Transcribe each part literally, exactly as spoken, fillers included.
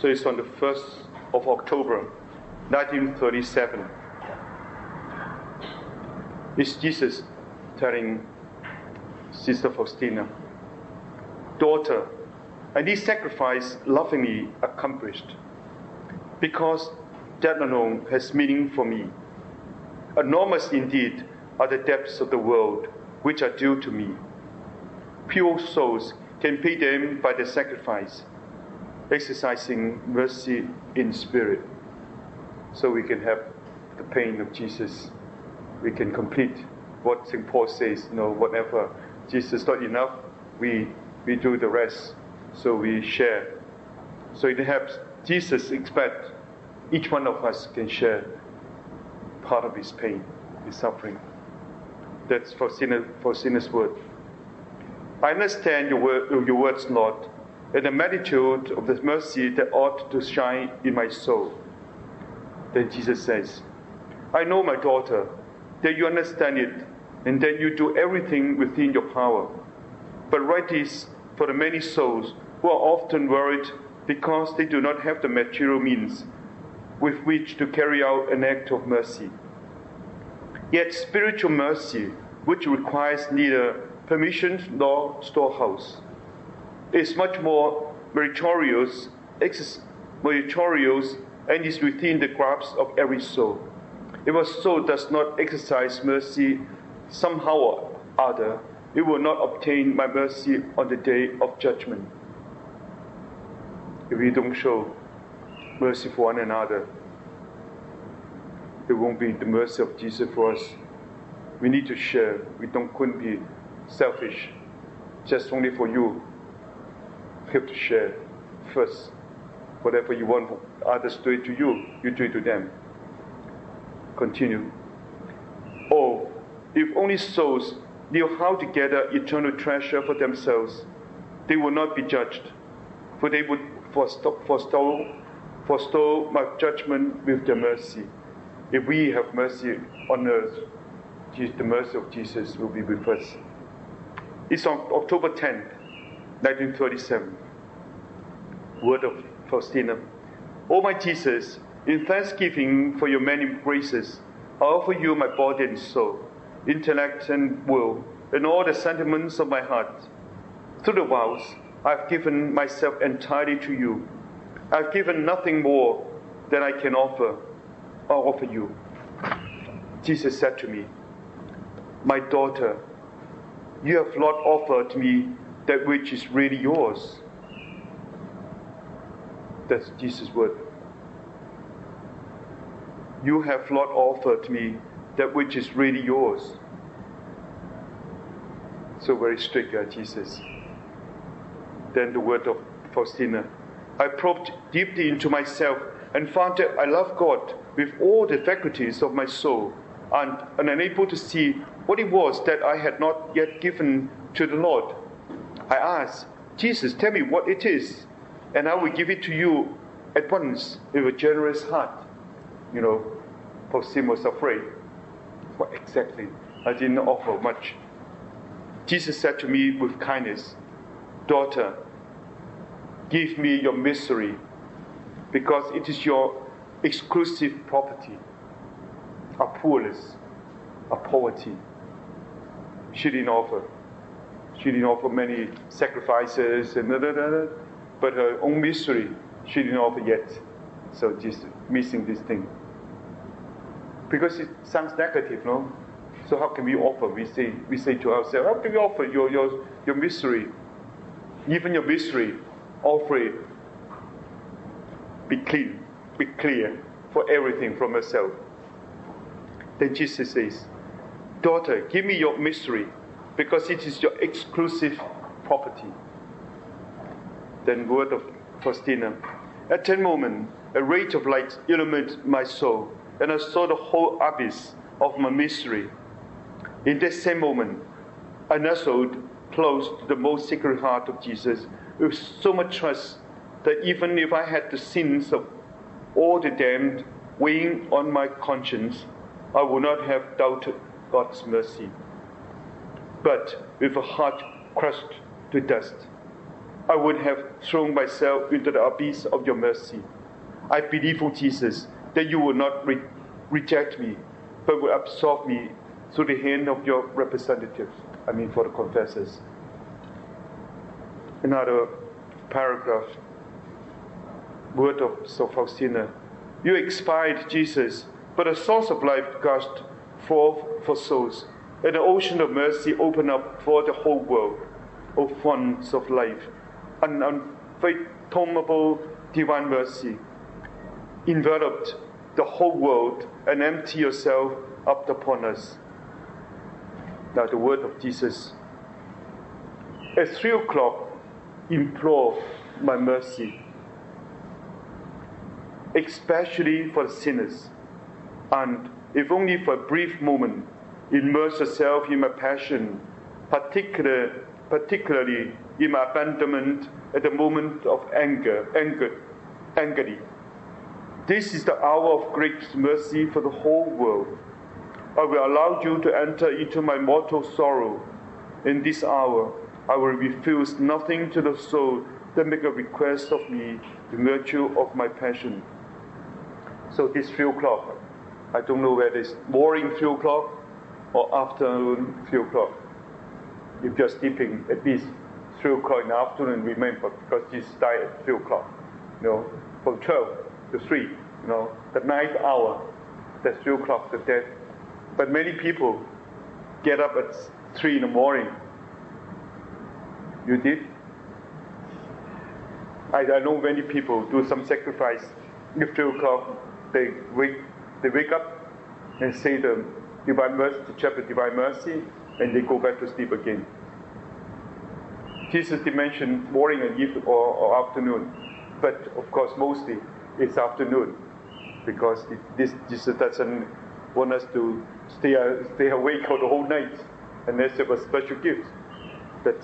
So it's on the first of October, nineteen thirty-seven. It's Jesus telling Sister Faustina, daughter, I need sacrifice lovingly accomplished, because that alone has meaning for me. Enormous indeed are the depths of the world which are due to me. Pure souls can pay them by the sacrifice, exercising mercy in spirit, so we can have the pain of Jesus. We can complete what Saint Paul says, you know, whatever Jesus is not enough, we we do the rest. So we share. So perhaps Jesus expects each one of us can share part of his pain, his suffering. That's for sinner, for sinner's word. I understand your word, your words, Lord, and the magnitude of the mercy that ought to shine in my soul. Then Jesus says, I know, my daughter, that you understand it, and that you do everything within your power. But write this for the many souls who are often worried because they do not have the material means with which to carry out an act of mercy. Yet spiritual mercy, which requires neither permission nor storehouse, is much more meritorious, meritorious and is within the grasp of every soul. If a soul does not exercise mercy somehow or other, it will not obtain my mercy on the day of judgment. If we don't show mercy for one another, there won't be the mercy of Jesus for us. We need to share. We don't couldn't be selfish, just only for you. We have to share first. Whatever you want others to do it to you, you do it to them. Continue. Oh, if only souls knew how to gather eternal treasure for themselves, they would not be judged, for they would forestall, forestall, forestall my judgment with their mercy. If we have mercy on earth, the mercy of Jesus will be with us. It's on October tenth, nineteen thirty-seven. Word of Faustina. O my Jesus, in thanksgiving for your many graces, I offer you my body and soul, intellect and will, and all the sentiments of my heart. Through the vows, I have given myself entirely to you. I have given nothing more than I can offer, I offer you. Jesus said to me, my daughter, you have not offered me that which is really yours. That's Jesus' word. You have not offered me that which is really yours. So very strict, uh, Jesus. Then the word of Faustina. I probed deeply into myself and found that I love God with all the faculties of my soul, and, and unable to see what it was that I had not yet given to the Lord. I asked, Jesus, tell me what it is, and I will give it to you at once with a generous heart. You know, Faustina was afraid. What exactly? I didn't offer much. Jesus said to me with kindness, daughter, give me your misery, because it is your exclusive property, our poorness, our poverty. She didn't offer. She didn't offer many sacrifices, and da, da, da, da, but her own misery, she didn't offer yet. So just missing this thing. Because it sounds negative, no? So how can we offer? We say we say to ourselves, how can we offer your your, your misery? Even your misery, offer it. Be clean, be clear for everything from yourself. Then Jesus says, daughter, give me your misery, because it is your exclusive property. Then word of Faustina. At that moment, a ray of light illuminated my soul, and I saw the whole abyss of my misery. In that same moment, I nestled close to the most sacred heart of Jesus with so much trust that even if I had the sins of all the damned weighing on my conscience, I would not have doubted God's mercy. But with a heart crushed to dust, I would have thrown myself into the abyss of your mercy. I believe, O Jesus, that you will not re- reject me, but will absorb me through the hand of your representatives, I mean for the confessors. Another paragraph, word of Saint Faustina. You expired, Jesus, but the source of life gushed forth for souls, and the ocean of mercy opened up for the whole world. O fonts of life, an unfathomable divine mercy, enveloped the whole world and empty yourself up upon us. Now the word of Jesus. At three o'clock, implore my mercy, especially for the sinners, and if only for a brief moment, immerse yourself in my passion, particular, particularly in my abandonment at the moment of anger, anger, agony. This is the hour of great mercy for the whole world. I will allow you to enter into my mortal sorrow. In this hour, I will refuse nothing to the soul that make a request of me in virtue of my passion. So this three o'clock, I don't know whether it's morning three o'clock or afternoon three o'clock. If you're sleeping, at least three o'clock in the afternoon, remember, because Jesus died at three o'clock. You know, from twelve to three, you know, the ninth hour, that's three o'clock, the death. But many people get up at three in the morning. You did? I, I know many people do some sacrifice. At three o'clock, they wake, they wake up and say the Divine Mercy, the chapter Divine Mercy, and they go back to sleep again. Jesus did mention morning and evening or, or afternoon, but of course mostly it's afternoon, because it, this Jesus doesn't want us to stay uh, stay awake all the whole night unless it was special gifts. But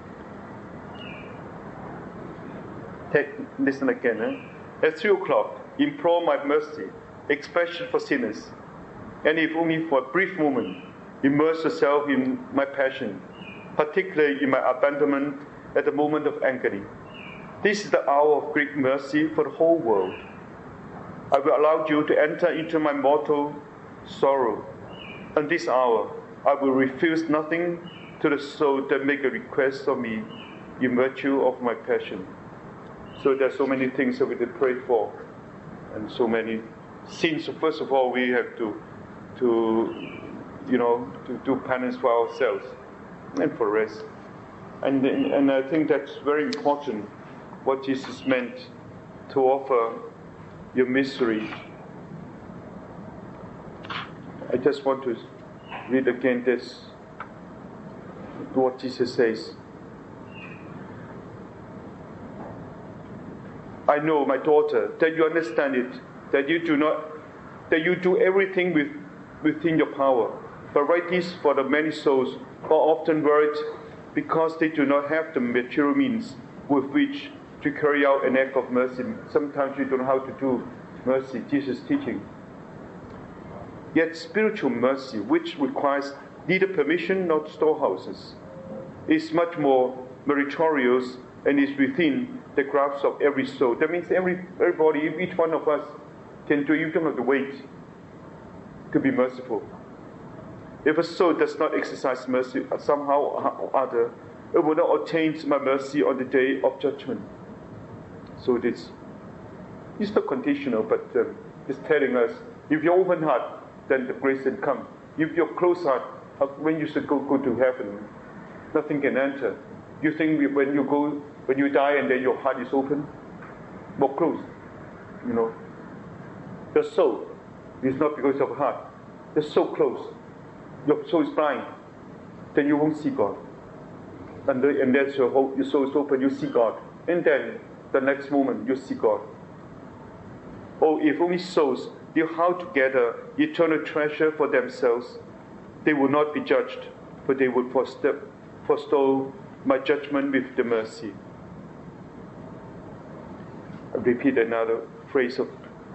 take, listen again. Eh? At three o'clock, implore my mercy, especially for sinners, and if only for a brief moment, immerse yourself in my passion, particularly in my abandonment at the moment of agony. This is the hour of great mercy for the whole world. I will allow you to enter into my mortal sorrow. And this hour, I will refuse nothing to the soul that make a request of me in virtue of my passion. So there are so many things that we can pray for, and so many sins. So first of all, we have to, to, you know, to do penance for ourselves and for the rest. And and I think that's very important. What Jesus meant to offer your misery. I just want to read again this, what Jesus says. I know, my daughter, that you understand it, that you do not, that you do everything with, within your power. But write this for the many souls who are often worried because they do not have the material means with which to carry out an act of mercy. Sometimes we don't know how to do mercy, Jesus' teaching. Yet spiritual mercy, which requires neither permission nor storehouses, is much more meritorious and is within the grasp of every soul. That means every everybody, each one of us can do. You don't have to wait to be merciful. If a soul does not exercise mercy somehow or other, it will not attain my mercy on the day of judgment. So this is not conditional, but um, it's telling us, if you're open heart, then the grace can come. If you're closed heart, when you should go, go to heaven, nothing can enter. You think when you go, when you die and then your heart is open, more closed, you know. Your soul is not because of heart. You're so close. Your soul is blind. Then you won't see God. And, the, and that's your hope. Your soul is open, you see God. And then the next moment you see God. Oh, if only souls knew how to gather eternal treasure for themselves, they would not be judged, but they would forestall my judgment with the mercy. I repeat another phrase of,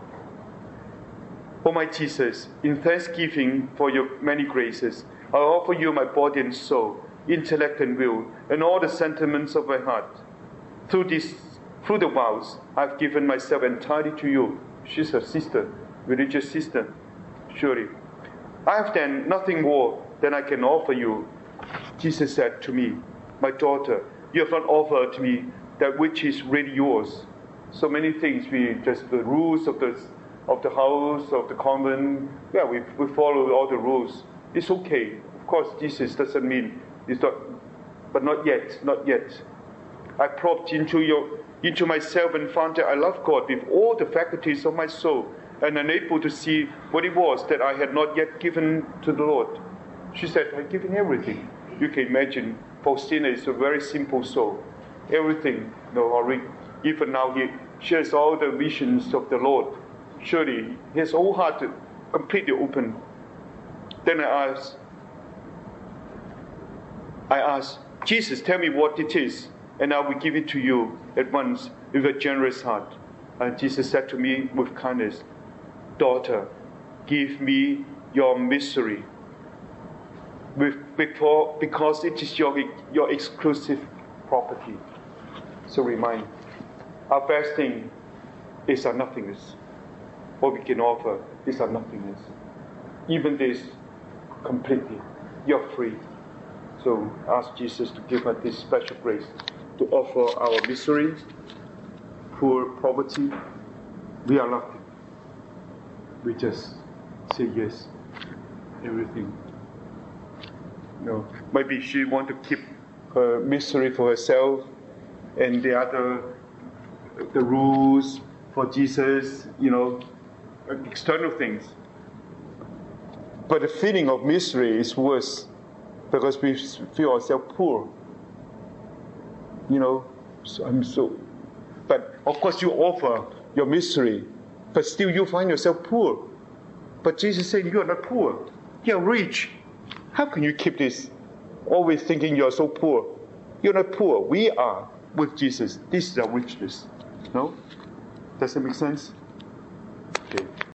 O my Jesus, in thanksgiving for your many graces, I offer you my body and soul, intellect and will, and all the sentiments of my heart. through this, through the vows, I've given myself entirely to you. She's a sister, religious sister, surely. I have then nothing more than I can offer you. Jesus said to me, my daughter, you have not offered to me that which is really yours. So many things, we just, the rules of the, of the house, of the convent, yeah, we, we follow all the rules. It's okay. Of course, Jesus doesn't mean, it's not, but not yet, not yet. I probed into your, into myself and found that I love God with all the faculties of my soul, and unable to see what it was that I had not yet given to the Lord. She said, I've given everything. You can imagine, Faustina is a very simple soul. Everything, you know, even now he shares all the visions of the Lord. Surely, his whole heart completely open. Then I asked, I asked, Jesus, tell me what it is, and I will give it to you at once with a generous heart. And Jesus said to me with kindness, daughter, give me your misery, with, before, because it is your, your exclusive property. So remind, our best thing is our nothingness. What we can offer is our nothingness. Even this, completely, you're free. So ask Jesus to give us this special grace to offer our misery, poor poverty. We are nothing. We just say yes, everything. You know, maybe she want to keep her misery for herself, and the other, the rules for Jesus, you know, external things. But the feeling of misery is worse because we feel ourselves poor. You know, so I'm so. But of course, you offer your misery, but still you find yourself poor. But Jesus said, you are not poor. You are rich. How can you keep this? Always thinking you are so poor. You're not poor. We are with Jesus. This is our richness. No? Does that make sense?